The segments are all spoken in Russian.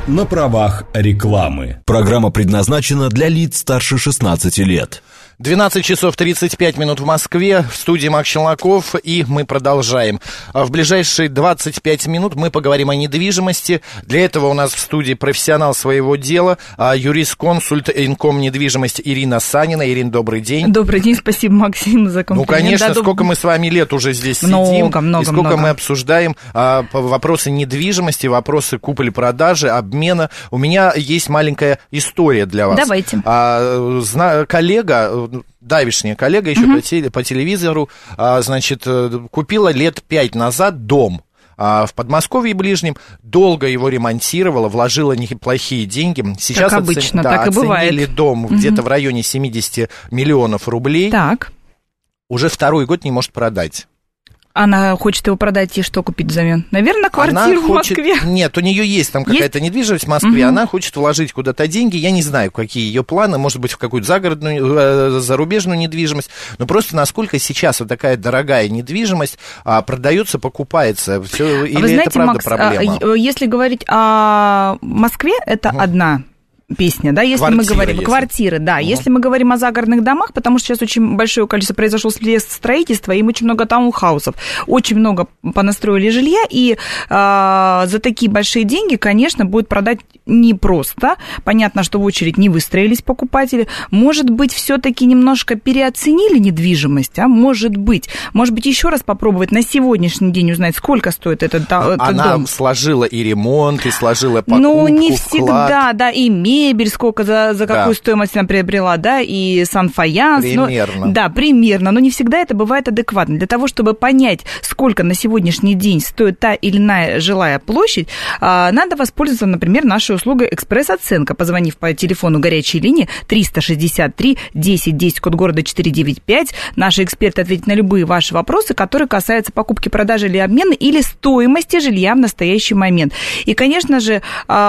на правах рекламы. Программа предназначена для лиц старше 16 лет. 12 часов 35 минут в Москве, в студии Макс Челноков, и мы продолжаем. В ближайшие 25 минут мы поговорим о недвижимости. Для этого у нас в студии профессионал своего дела, юрисконсульт Инком недвижимость Ирина Санина. Ирина, добрый день. Добрый день, спасибо, Максим, за комплимент. Ну, конечно, сколько мы с вами лет уже здесь сидим, и сколько мы обсуждаем вопросы недвижимости, вопросы купли-продажи, обмена. У меня есть маленькая история для вас. Давайте. Коллега, давешняя коллега еще по телевизору, значит, купила лет 5 назад дом в Подмосковье ближнем, долго его ремонтировала, вложила неплохие деньги. Сейчас как обычно, так и бывает. Оценили дом где-то в районе 70 миллионов рублей. Так. Уже второй год не может продать. Она хочет его продать и что купить взамен? Наверное, квартиру в Москве. Нет, у нее есть там какая-то недвижимость в Москве, она хочет вложить куда-то деньги, я не знаю, какие ее планы, может быть, в какую-то загородную, зарубежную недвижимость, но просто насколько сейчас вот такая дорогая недвижимость продается, покупается, все, или вы знаете, это правда Макс, проблема? Если говорить о Москве, это одна песня, да, если мы говорим квартиры, да, если мы говорим о загородных домах, потому что сейчас очень большое количество произошло строительства, им очень много таунхаусов, очень много понастроили жилья, и за такие большие деньги, конечно, будет продать непросто. Понятно, что в очередь не выстроились покупатели. Может быть, все-таки немножко переоценили недвижимость, а может быть еще раз попробовать на сегодняшний день узнать, сколько стоит этот дом. Она сложила и ремонт, и сложила покупку, ну, не всегда, да, и мебель, сколько за какую стоимость она приобрела, да, и санфаянс. Примерно. Да, примерно, но не всегда это бывает адекватно. Для того, чтобы понять, сколько на сегодняшний день стоит та или иная жилая площадь, надо воспользоваться, например, нашей услугой экспресс-оценка, позвонив по телефону горячей линии 363 10 10, код города 495. Наши эксперты ответят на любые ваши вопросы, которые касаются покупки, продажи или обмена, или стоимости жилья в настоящий момент. И, конечно же,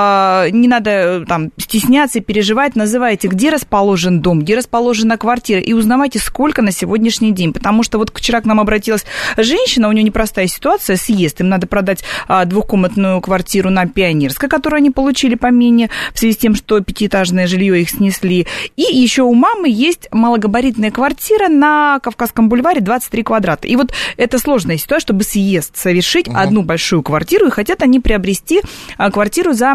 не надо там стесняться и переживать, называйте, где расположен дом, где расположена квартира, и узнавайте, сколько на сегодняшний день. Потому что вот вчера к нам обратилась женщина, у нее непростая ситуация, съезд, им надо продать двухкомнатную квартиру на Пионерской, которую они получили помене в связи с тем, что пятиэтажное жилье их снесли. И еще у мамы есть малогабаритная квартира на Кавказском бульваре 23 квадрата. И вот это сложная ситуация, чтобы съезд совершить одну большую квартиру, и хотят они приобрести квартиру за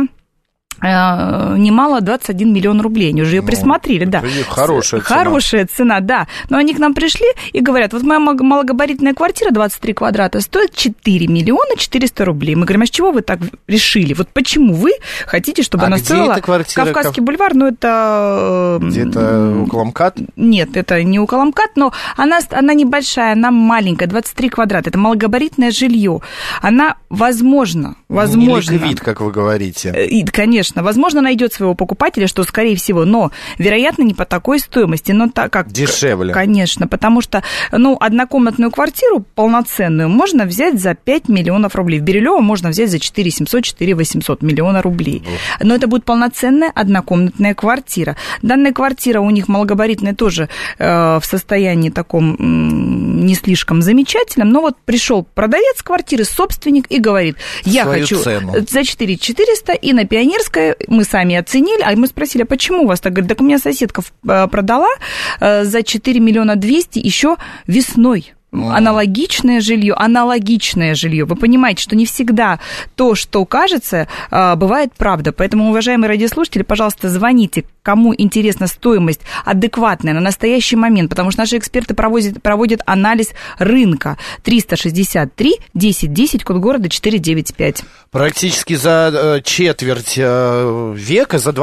немало 21 миллион рублей. Они уже ее присмотрели, да. Хорошая цена, да. Но они к нам пришли и говорят, вот моя малогабаритная квартира 23 квадрата стоит 4 миллиона 400 рублей. Мы говорим, а с чего вы так решили? Вот почему вы хотите, чтобы она стоила? Кавказский бульвар, ну это... Где-то около МКАД? Нет, это не около МКАД, но она не большая, она маленькая, 23 квадрата. Это малогабаритное жилье. Она, возможно... Не ликвид, как вы говорите. Конечно, возможно, найдет своего покупателя, что скорее всего, но, вероятно, не по такой стоимости, но так как... Дешевле. Конечно, потому что, однокомнатную квартиру полноценную можно взять за 5 миллионов рублей. В Бирюлево можно взять за 4 700, 4 800 миллиона рублей. Но это будет полноценная однокомнатная квартира. Данная квартира у них малогабаритная тоже в состоянии таком не слишком замечательном, но вот пришел продавец квартиры, собственник, и говорит, я хочу цену за 4 400, и на Пионерской мы сами оценили, а мы спросили, а почему у вас так? Говорит, так у меня соседка продала за 4 миллиона 200 еще весной. Аналогичное жилье. Вы понимаете, что не всегда то, что кажется, бывает правда. Поэтому, уважаемые радиослушатели, пожалуйста, звоните, кому интересна стоимость адекватная на настоящий момент, потому что наши эксперты проводят анализ рынка. 363 10 10, код города 495. Практически за четверть века, за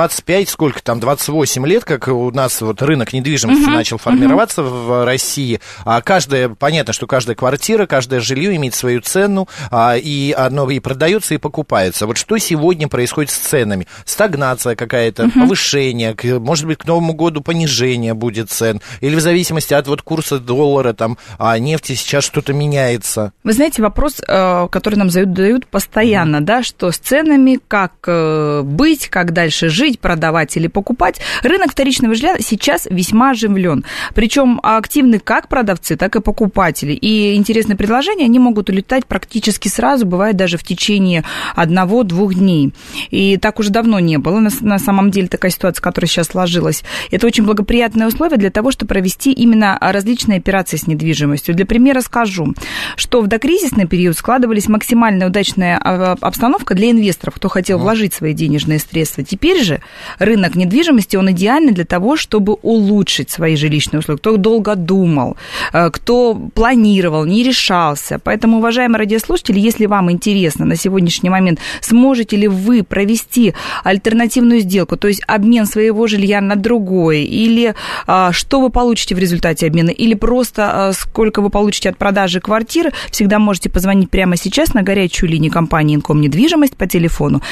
28 лет, как у нас вот рынок недвижимости начал формироваться в России, понятно, что каждая квартира, каждое жилье имеет свою цену, и оно и продается, и покупается. Вот что сегодня происходит с ценами? Стагнация какая-то, повышение, может быть, к Новому году понижение будет цен, или в зависимости от курса доллара, нефти сейчас что-то меняется? Вы знаете, вопрос, который нам задают постоянно, понятно, да, что с ценами, как быть, как дальше жить, продавать или покупать. Рынок вторичного жилья сейчас весьма оживлен. Причем активны как продавцы, так и покупатели. И интересные предложения, они могут улетать практически сразу, бывает даже в течение 1-2 дней. И так уже давно не было. На самом деле такая ситуация, которая сейчас сложилась. Это очень благоприятные условия для того, чтобы провести именно различные операции с недвижимостью. Для примера скажу, что в докризисный период складывались максимально удачная обстановка для инвесторов, кто хотел вложить свои денежные средства. Теперь же рынок недвижимости, он идеальный для того, чтобы улучшить свои жилищные условия. Кто долго думал, кто планировал, не решался. Поэтому, уважаемые радиослушатели, если вам интересно на сегодняшний момент, сможете ли вы провести альтернативную сделку, то есть обмен своего жилья на другое, или что вы получите в результате обмена, или просто сколько вы получите от продажи квартиры, всегда можете позвонить прямо сейчас на горячую линию компании Инком Недвижимость по телефону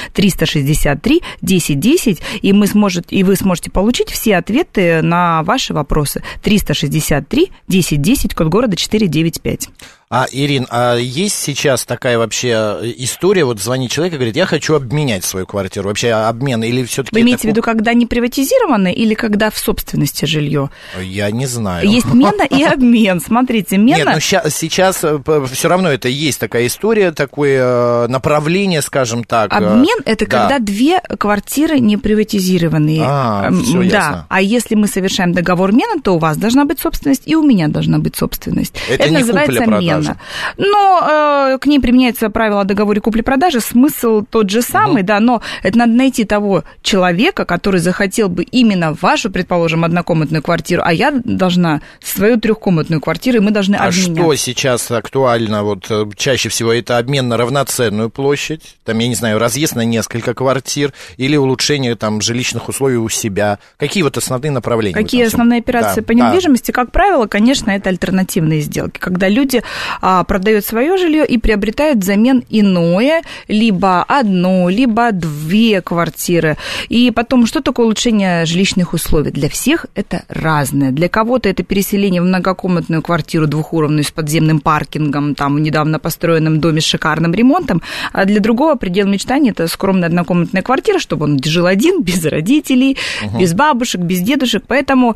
363 1010, и вы сможете получить все ответы на ваши вопросы. 363 1010, код города 495. Ирин, а есть сейчас такая вообще история, вот звонит человек и говорит, я хочу обменять свою квартиру, вообще обмен или все-таки... Вы имеете в виду, когда не приватизированы или когда в собственности жилье? Я не знаю. Есть мена и обмен, смотрите, мена... Нет, но сейчас все равно это есть такая история, такое направление, скажем так. Обмен – это когда 2 квартиры не приватизированные. Все ясно. А если мы совершаем договор мена, то у вас должна быть собственность, и у меня должна быть собственность. Это не называется купля-продажа. Но к ней применяется правило о договоре купли-продажи, смысл тот же самый, да, но это надо найти того человека, который захотел бы именно вашу, предположим, однокомнатную квартиру, а я должна свою 3-комнатную квартиру, и мы должны обменять. А что сейчас актуально, вот чаще всего это обмен на равноценную площадь, там, я не знаю, разъезд на несколько квартир или улучшение там жилищных условий у себя? Какие вот основные направления? Какие основные операции по недвижимости? Как правило, конечно, это альтернативные сделки, когда люди продают свое жилье и приобретают взамен иное, либо 1, либо 2 квартиры. И потом, что такое улучшение жилищных условий? Для всех это разное. Для кого-то это переселение в многокомнатную квартиру 2-уровную с подземным паркингом, там, в недавно построенном доме с шикарным ремонтом, а для другого предел мечтаний – это скромная однокомнатная квартира, чтобы он жил один, без родителей, без бабушек, без дедушек. Поэтому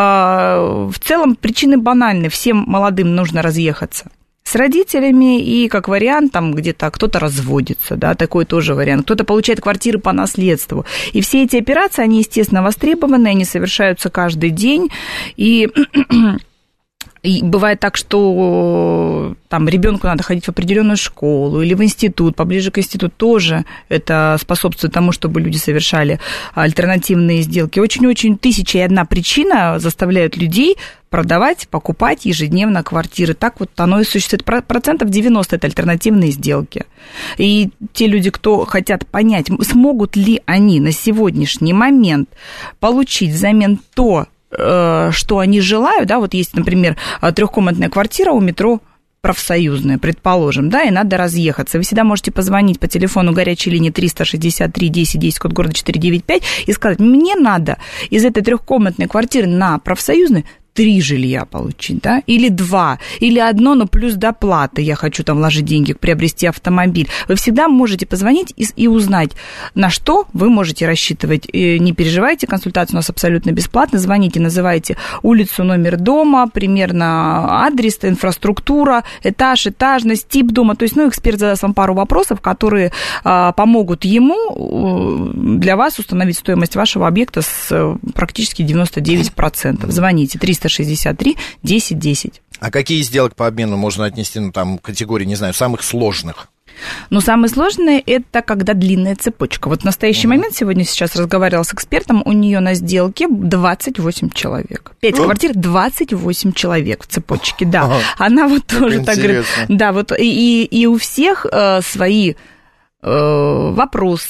в целом причины банальны. Всем молодым нужно разъехаться с родителями, и как вариант там где-то кто-то разводится, да, такой тоже вариант, кто-то получает квартиры по наследству. И все эти операции, они, естественно, востребованы, они совершаются каждый день, и бывает так, что там ребенку надо ходить в определенную школу или в институт, поближе к институту тоже это способствует тому, чтобы люди совершали альтернативные сделки. Очень-очень 1001 причина заставляют людей продавать, покупать ежедневно квартиры. Так вот оно и существует. 90% это альтернативные сделки. И те люди, кто хотят понять, смогут ли они на сегодняшний момент получить взамен то, что они желают, да, вот есть, например, 3-комнатная квартира у метро Профсоюзная, предположим, да, и надо разъехаться. Вы всегда можете позвонить по телефону горячей линии 363 1010, код города 495, и сказать, мне надо из этой 3-комнатной квартиры на Профсоюзной 3 жилья получить, да, или 2, или 1, но плюс доплата, я хочу там вложить деньги, приобрести автомобиль. Вы всегда можете позвонить и узнать, на что вы можете рассчитывать. И не переживайте, консультация у нас абсолютно бесплатная, звоните, называйте улицу, номер дома, примерно адрес, инфраструктура, этаж, этажность, тип дома, то есть, эксперт задаст вам пару вопросов, которые помогут ему для вас установить стоимость вашего объекта с практически 99%. Звоните, 363 1010. А какие сделок по обмену можно отнести, к категории, не знаю, самых сложных? Самое сложное – это когда длинная цепочка. Вот в настоящий момент, сейчас разговаривала с экспертом, у нее на сделке 28 человек. 5 квартир, 28 человек в цепочке, да. Она вот тоже так говорит. Да, вот и у всех свои вопросы,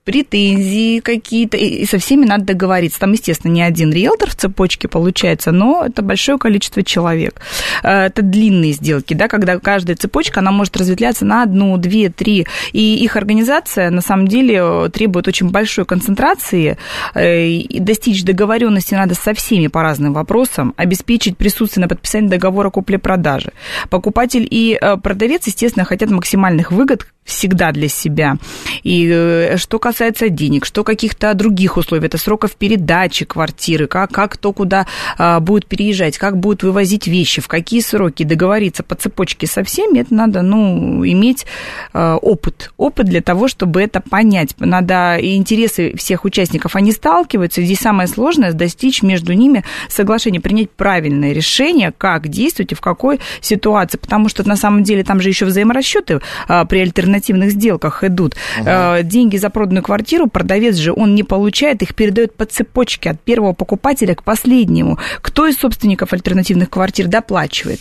претензии какие-то, и со всеми надо договориться. Там, естественно, не один риэлтор в цепочке получается, но это большое количество человек. Это длинные сделки, да, когда каждая цепочка, она может разветвляться на 1, 2, 3, и их организация, на самом деле, требует очень большой концентрации, и достичь договоренности надо со всеми по разным вопросам, обеспечить присутствие на подписании договора купли-продажи. Покупатель и продавец, естественно, хотят максимальных выгод всегда для себя. И что касается денег, что каких-то других условий, это сроков передачи квартиры, как кто куда будет переезжать, как будут вывозить вещи, в какие сроки, договориться по цепочке со всеми, это надо, иметь опыт для того, чтобы это понять. Надо, и интересы всех участников, они сталкиваются, и здесь самое сложное достичь между ними соглашения, принять правильное решение, как действовать и в какой ситуации, потому что на самом деле там же еще взаиморасчеты при альтернативных сделках идут. Деньги за проданную квартиру продавец же, он не получает, их передает по цепочке от первого покупателя к последнему. Кто из собственников альтернативных квартир доплачивает?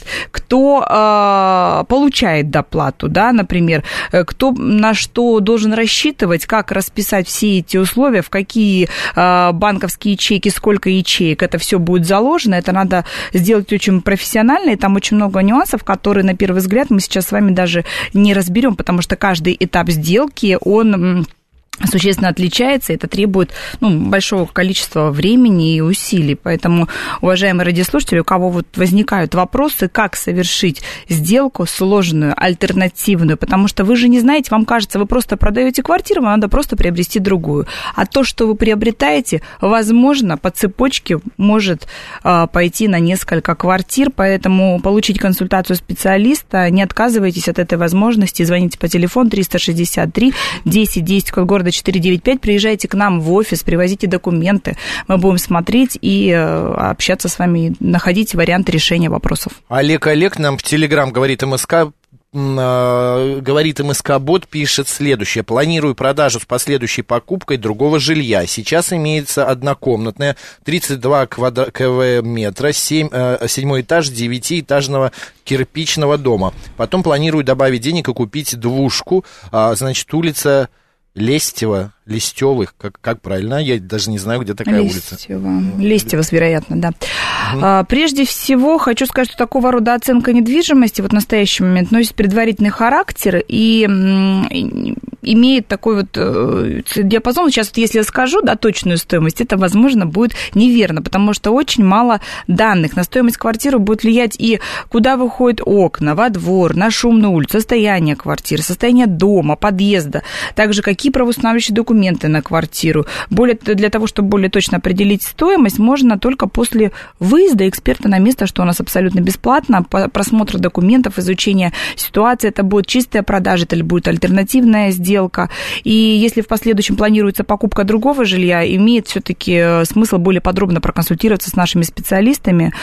Кто получает доплату, да, например? Кто на что должен рассчитывать, как расписать все эти условия, в какие банковские ячейки, сколько ячеек, это все будет заложено, это надо сделать очень профессионально, и там очень много нюансов, которые, на первый взгляд, мы сейчас с вами даже не разберем, потому что каждый этап сделки, он существенно отличается, это требует большого количества времени и усилий. Поэтому, уважаемые радиослушатели, у кого возникают вопросы, как совершить сделку сложную, альтернативную, потому что вы же не знаете, вам кажется, вы просто продаете квартиру, вам надо просто приобрести другую. А то, что вы приобретаете, возможно, по цепочке может пойти на несколько квартир, поэтому получить консультацию специалиста, не отказывайтесь от этой возможности, звоните по телефону 363 10 10, код города 495, приезжайте к нам в офис, привозите документы, мы будем смотреть и общаться с вами, находить варианты решения вопросов. Олег нам в Телеграм говорит МСК-бот, пишет следующее. Планирую продажу с последующей покупкой другого жилья. Сейчас имеется однокомнатная, 32 кв-метра, 7 этаж 9-этажного кирпичного дома. Потом планирую добавить денег и купить двушку, улица Лестевых, как правильно? Я даже не знаю, где такая улица. Лестева, вероятно, да. Прежде всего, хочу сказать, что такого рода оценка недвижимости в настоящий момент носит предварительный характер и имеет такой диапазон. Сейчас, если я скажу, точную стоимость, это, возможно, будет неверно, потому что очень мало данных. На стоимость квартиры будет влиять и куда выходят окна, во двор, на шумную улицу, состояние квартиры, состояние дома, подъезда, также какие правоустанавливающие документы на квартиру. Для того, чтобы более точно определить стоимость, можно только после выезда эксперта на место, что у нас абсолютно бесплатно, просмотра документов, изучения ситуации. Это будет чистая продажа, это будет альтернативная сделка. И если в последующем планируется покупка другого жилья, имеет все-таки смысл более подробно проконсультироваться с нашими специалистами.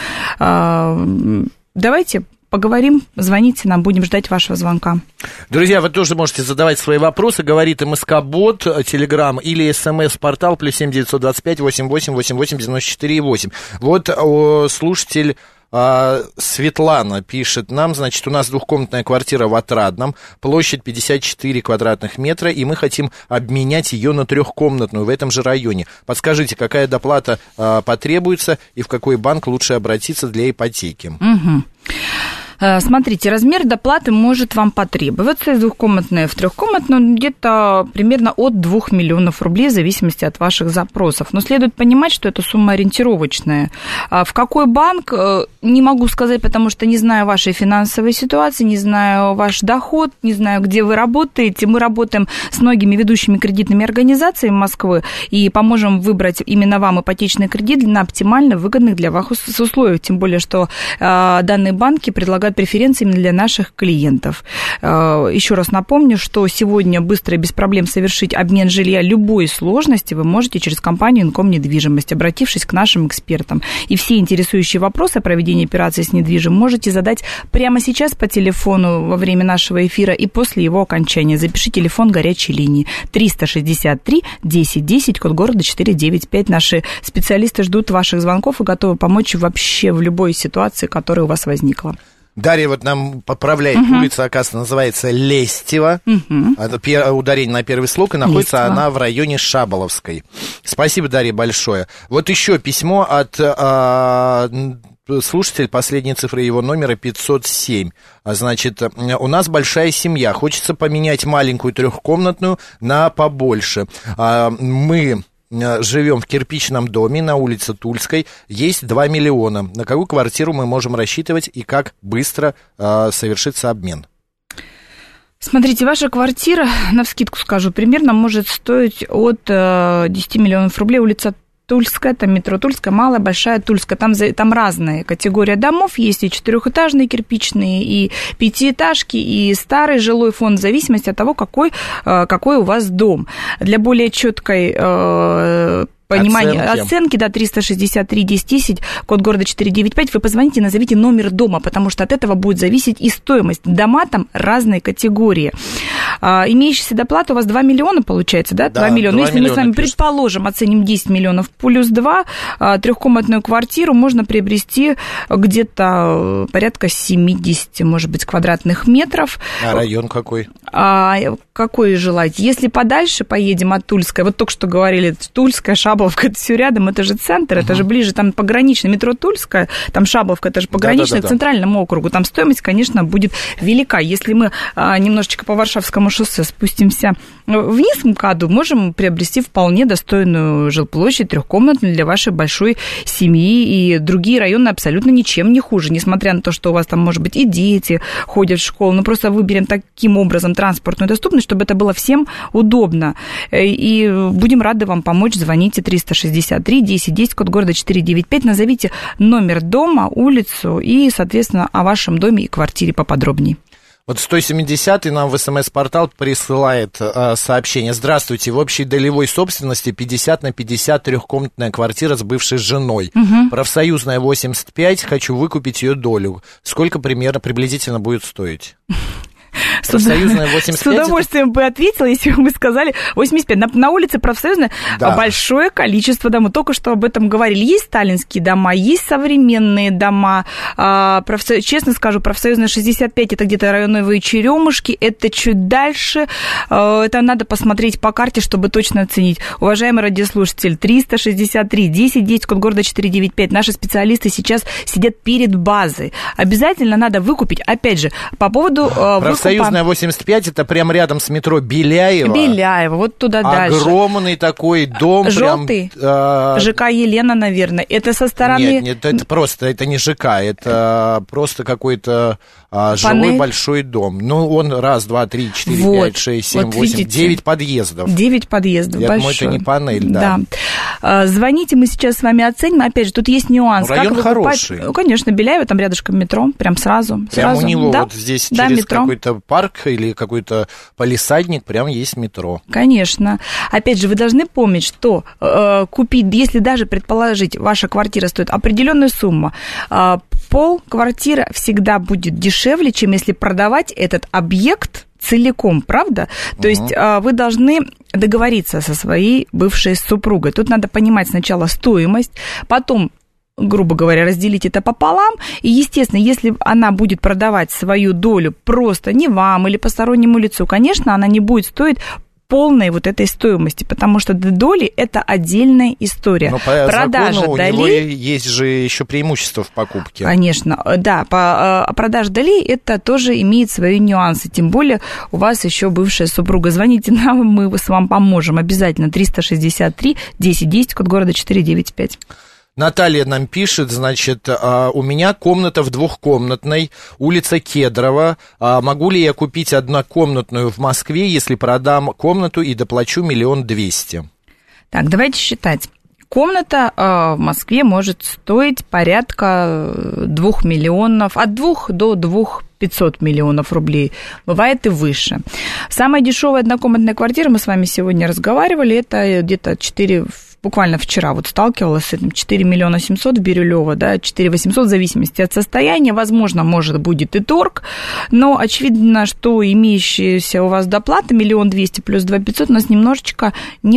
Давайте поговорим, звоните нам, будем ждать вашего звонка. Друзья, вы тоже можете задавать свои вопросы, говорит МСК-бот, Телеграм или СМС-портал +7 925 88 88 94 8. Слушатель Светлана пишет нам, у нас двухкомнатная квартира в Отрадном, площадь 54 квадратных метра, и мы хотим обменять ее на трехкомнатную в этом же районе. Подскажите, какая доплата потребуется и в какой банк лучше обратиться для ипотеки? Смотрите, размер доплаты может вам потребоваться из двухкомнатной в трехкомнатную где-то примерно от 2 миллионов рублей в зависимости от ваших запросов. Но следует понимать, что эта сумма ориентировочная. В какой банк, не могу сказать, потому что не знаю вашей финансовой ситуации, не знаю ваш доход, не знаю, где вы работаете. Мы работаем с многими ведущими кредитными организациями Москвы и поможем выбрать именно вам ипотечный кредит на оптимально выгодных для вас условиях. Тем более, что данные банки предлагают преференции именно для наших клиентов. Еще раз напомню, что сегодня быстро и без проблем совершить обмен жилья любой сложности вы можете через компанию Инком Недвижимость, обратившись к нашим экспертам. И все интересующие вопросы о проведении операции с недвижимостью можете задать прямо сейчас по телефону во время нашего эфира и после его окончания. Запиши телефон горячей линии 363 10 10, код города 495. Наши специалисты ждут ваших звонков и готовы помочь вообще в любой ситуации, которая у вас возникла. Дарья вот нам поправляет, улица, оказывается, называется Лестева. Ударение на первый слог, и находится Лестева. она в районе Шаболовской. Спасибо, Дарья, большое. Вот еще письмо от слушателя, последние цифры его номера 507. Значит, у нас большая семья, хочется поменять маленькую трехкомнатную на побольше. Мы живем в кирпичном доме на улице Тульской, есть 2 миллиона. На какую квартиру мы можем рассчитывать и как быстро совершится обмен? Смотрите, ваша квартира, навскидку скажу, примерно может стоить от 10 миллионов рублей. Улица Тульская, там метро Тульская, Малая, Большая Тульская. Там разные категории домов. Есть и 4-этажные кирпичные, и 5-этажки, и старый жилой фонд, в зависимости от того, какой у вас дом. Для более четкой понимание оценки, да, 363-1010, код города 495, вы позвоните, назовите номер дома, потому что от этого будет зависеть и стоимость. Дома там разные категории. Имеющаяся доплата у вас 2 миллиона, получается, да? 2 миллиона. Но если мы с вами, предположим, оценим 10 миллионов плюс 2, трехкомнатную квартиру можно приобрести где-то порядка 70, может быть, квадратных метров. А район какой? Какой желаете? Если подальше поедем от Тульской, вот только что говорили, Тульская, Шаболовка, это все рядом, это же центр, это же ближе, там погранично, метро Тульская, там Шаболовка, это же погранично к центральному округу, там стоимость, конечно, будет велика. Если мы немножечко по Варшавскому шоссе спустимся вниз к МКАДу, можем приобрести вполне достойную жилплощадь, трехкомнатную для вашей большой семьи, и другие районы абсолютно ничем не хуже, несмотря на то, что у вас там, может быть, и дети ходят в школу, но просто выберем таким образом транспортную доступность, чтобы это было всем удобно. И будем рады вам помочь. Звоните 363-1010, код города 495, назовите номер дома, улицу и, соответственно, о вашем доме и квартире поподробнее. Вот 170-й нам в СМС-портал присылает сообщение. Здравствуйте, в общей долевой собственности 50 на 50 трехкомнатная квартира с бывшей женой. Профсоюзная 85, хочу выкупить ее долю. Сколько примерно приблизительно будет стоить? Профсоюзная 85. С удовольствием бы ответила, если бы мы сказали 85. На улице Профсоюзная большое количество домов. Только что об этом говорили. Есть сталинские дома, есть современные дома. Честно скажу, Профсоюзная 65 это где-то районовые Черемушки. Это чуть дальше. Это надо посмотреть по карте, чтобы точно оценить. Уважаемый радиослушатель, 363-1010, код города 495. Наши специалисты сейчас сидят перед базой. Обязательно надо выкупить. Опять же, по поводу Профсоюзная 85, это прям рядом с метро Беляева. Беляева, вот туда дальше. Огромный такой дом. Желтый. ЖК Елена, наверное. Это со стороны... Нет, это просто, это не ЖК, это просто какой-то жилой большой дом. Ну, он 1, 2, 3, 4, 5, 6, 7, 8, 9 подъездов. 9 подъездов, я большой. думаю, это не панель, да. Звоните, мы сейчас с вами оценим. Опять же, тут есть нюанс. Район хороший. Ну, конечно, Беляева, там рядышком метро, прям сразу. Прям у него вот здесь через метро. Какой-то парк или какой-то палисадник, прям есть метро. Конечно. Опять же, вы должны помнить, что купить, если даже предположить, ваша квартира стоит определенную сумму, пол квартиры всегда будет дешевле, чем если продавать этот объект целиком, правда? То есть вы должны договориться со своей бывшей супругой. Тут надо понимать сначала стоимость, потом, грубо говоря, разделить это пополам. И, естественно, если она будет продавать свою долю просто не вам или постороннему лицу, конечно, она не будет стоить полной вот этой стоимости, потому что доли – это отдельная история. Но по закону у него есть же еще преимущество в покупке. Конечно, да, продажа долей – это тоже имеет свои нюансы, тем более у вас еще бывшая супруга. Звоните нам, мы с вами поможем обязательно. 363-1010, код города 495. Наталья нам пишет, значит, у меня комната в двухкомнатной, улица Кедрова. Могу ли я купить однокомнатную в Москве, если продам комнату и доплачу 1 200 000? Так, давайте считать. Комната в Москве может стоить порядка 2 миллионов, от 2 до 500 миллионов рублей. Бывает и выше. Самая дешевая однокомнатная квартира, мы с вами сегодня разговаривали, это где-то 4... Буквально вчера вот сталкивалась с этим, 4 700 000 в Бирюлёво, да, 4 800 в зависимости от состояния. Возможно, может, будет и торг, но очевидно, что имеющаяся у вас доплата 1 200 000 плюс 2 500 у нас немножечко не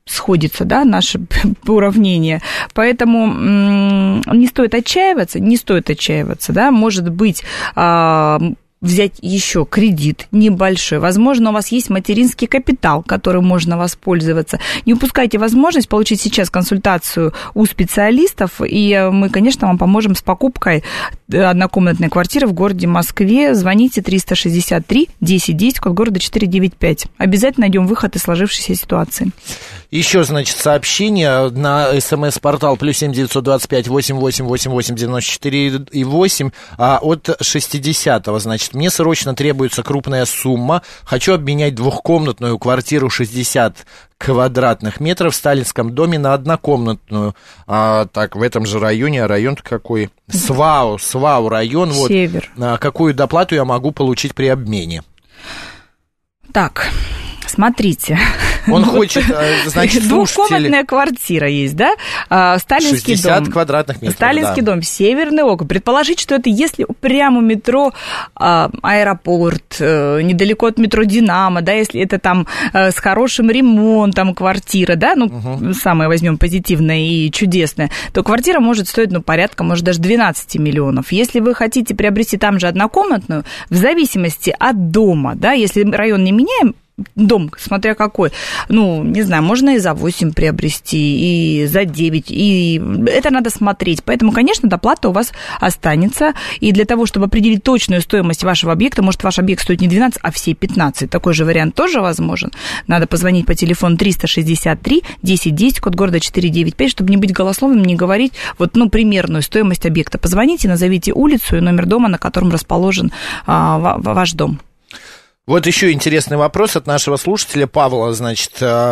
сходится, да, наше уравнение. Поэтому не стоит отчаиваться, да, может быть, взять еще кредит небольшой. Возможно, у вас есть материнский капитал, которым можно воспользоваться. Не упускайте возможность получить сейчас консультацию у специалистов, и мы, конечно, вам поможем с покупкой однокомнатной квартиры в городе Москве. Звоните 363-1010, код города 495. Обязательно найдем выход из сложившейся ситуации. Еще, значит, сообщение на СМС-портал +7 925 88 88 94 8 от 60-го. Значит, мне срочно требуется крупная сумма. Хочу обменять двухкомнатную квартиру 60 квадратных метров в Сталинском доме на однокомнатную. Так, в этом же районе, а район-то какой? СВАУ район. Север. Вот. Какую доплату я могу получить при обмене? Так, смотрите. Он хочет, значит, двухкомнатная квартира есть, да? Сталинский 60 дом. квадратных метров, Сталинский дом, Северный округ. Предположить, что это если прямо у метро Аэропорт, недалеко от метро Динамо, да, если это там с хорошим ремонтом квартира, да, самое возьмем позитивное и чудесное, то квартира может стоить, порядка, может, даже 12 миллионов. Если вы хотите приобрести там же однокомнатную, в зависимости от дома, да, если район не меняем, дом, смотря какой, не знаю, можно и за 8 приобрести, и за 9, и это надо смотреть. Поэтому, конечно, доплата у вас останется, и для того, чтобы определить точную стоимость вашего объекта, может, ваш объект стоит не 12, а все 15. Такой же вариант тоже возможен. Надо позвонить по телефону 363-1010, код города 495, чтобы не быть голословным, не говорить примерную стоимость объекта. Позвоните, назовите улицу и номер дома, на котором расположен ваш дом. Вот еще интересный вопрос от нашего слушателя Павла, значит,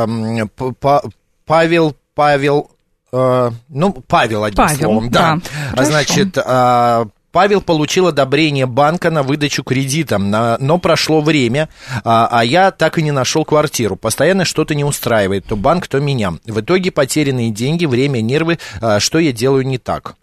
Павел, одним словом, да. Значит, Павел получил одобрение банка на выдачу кредита, но прошло время, а я так и не нашел квартиру. Постоянно что-то не устраивает, то банк, то меня. В итоге потерянные деньги, время, нервы, что я делаю не так?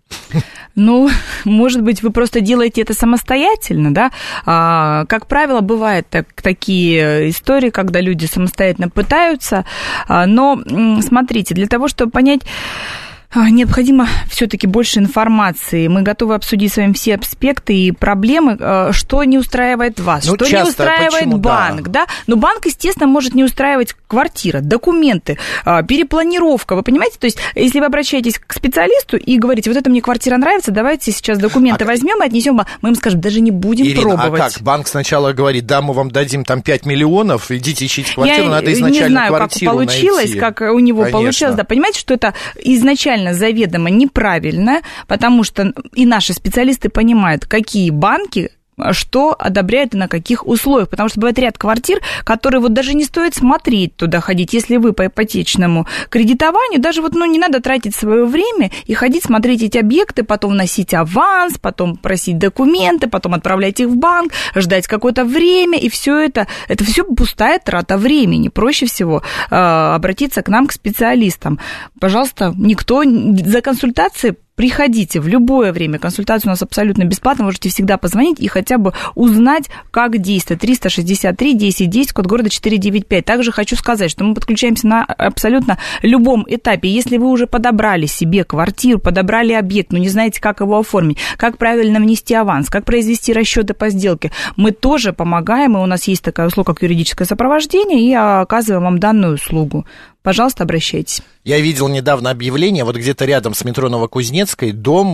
Может быть, вы просто делаете это самостоятельно, да? Как правило, бывают такие истории, когда люди самостоятельно пытаются, но смотрите, для того, чтобы понять... Необходимо все-таки больше информации. Мы готовы обсудить с вами все аспекты и проблемы, что не устраивает вас, что не устраивает банк. Да? Но банк, естественно, может не устраивать квартира, документы, перепланировка. Вы понимаете? То есть, если вы обращаетесь к специалисту и говорите, вот это мне квартира нравится, давайте сейчас документы возьмем и отнесем, мы им скажем, даже не будем пробовать. А как? Банк сначала говорит, да, мы вам дадим там 5 миллионов, идите ищите квартиру, надо изначально квартиру найти. Я не знаю, как получилось, как у него получилось. Да, понимаете, что это изначально заведомо неправильно, потому что и наши специалисты понимают, какие банки что одобряют и на каких условиях, потому что бывает ряд квартир, которые даже не стоит смотреть туда ходить, если вы по ипотечному кредитованию, даже не надо тратить свое время и ходить смотреть эти объекты, потом вносить аванс, потом просить документы, потом отправлять их в банк, ждать какое-то время, и все это все пустая трата времени. Проще всего обратиться к нам, к специалистам. Пожалуйста, никто за консультацией приходите в любое время. Консультация у нас абсолютно бесплатная. Можете всегда позвонить и хотя бы узнать, как действовать. 363-1010, код города 495. Также хочу сказать, что мы подключаемся на абсолютно любом этапе. Если вы уже подобрали себе квартиру, подобрали объект, но не знаете, как его оформить, как правильно внести аванс, как произвести расчеты по сделке, мы тоже помогаем, и у нас есть такая услуга, как юридическое сопровождение, и оказываем вам данную услугу. Пожалуйста, обращайтесь. Я видел недавно объявление, где-то рядом с метро Новокузнецкой, дом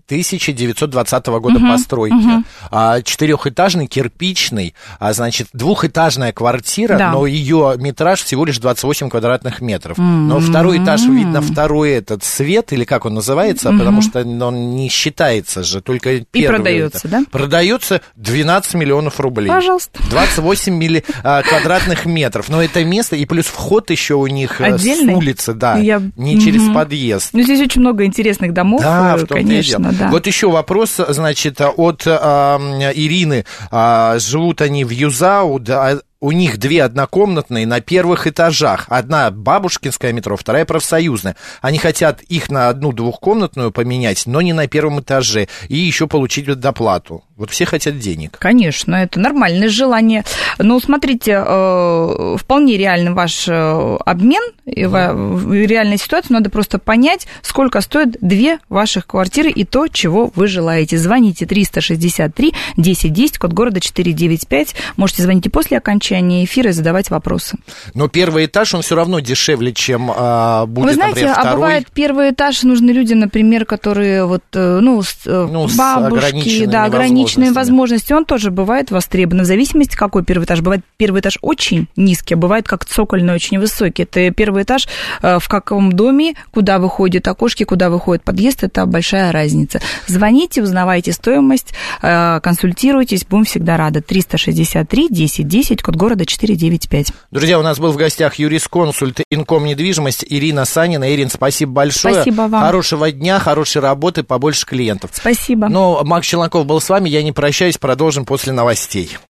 1920 года постройки. Четырехэтажный, кирпичный, двухэтажная квартира, да. Но ее метраж всего лишь 28 квадратных метров. Но второй этаж, видно, второй этот свет, или как он называется, потому что он не считается же, только первый. И продается, да? Продается 12 миллионов рублей. Пожалуйста. 28 квадратных метров. Но это место, и плюс вход еще у них отдельный? С улицы, да, не через подъезд. Здесь очень много интересных домов, да, конечно, да. Вот еще вопрос, от Ирины. Живут они в Юзау, да, у них 2 однокомнатные на первых этажах. Одна Бабушкинское метро, вторая Профсоюзная. Они хотят их на одну двухкомнатную поменять, но не на первом этаже. И еще получить доплату. Вот все хотят денег. Конечно, это нормальное желание. Но смотрите, вполне реальный ваш обмен. В реальной ситуации надо просто понять, сколько стоят 2 ваших квартиры и то, чего вы желаете. Звоните 363-1010, код города 495. Можете звонить и после окончания эфира и задавать вопросы. Но первый этаж, он все равно дешевле, чем будет, вы знаете, например, второй. Бывает первый этаж, нужны люди, например, которые вот, бабушки, ограниченные возможности. Он тоже бывает востребован. В зависимости, какой первый этаж. Бывает первый этаж очень низкий, а бывает как цокольный очень высокий. Это первый этаж в каком доме, куда выходят окошки, куда выходит подъезд, это большая разница. Звоните, узнавайте стоимость, консультируйтесь, будем всегда рады. 363-1010, код города 495. Друзья, у нас был в гостях юрисконсульт Инком недвижимость Ирина Санина. Ирина, спасибо большое. Спасибо вам. Хорошего дня, хорошей работы, побольше клиентов. Спасибо. Но Макс Челноков был с вами, я не прощаюсь, продолжим после новостей.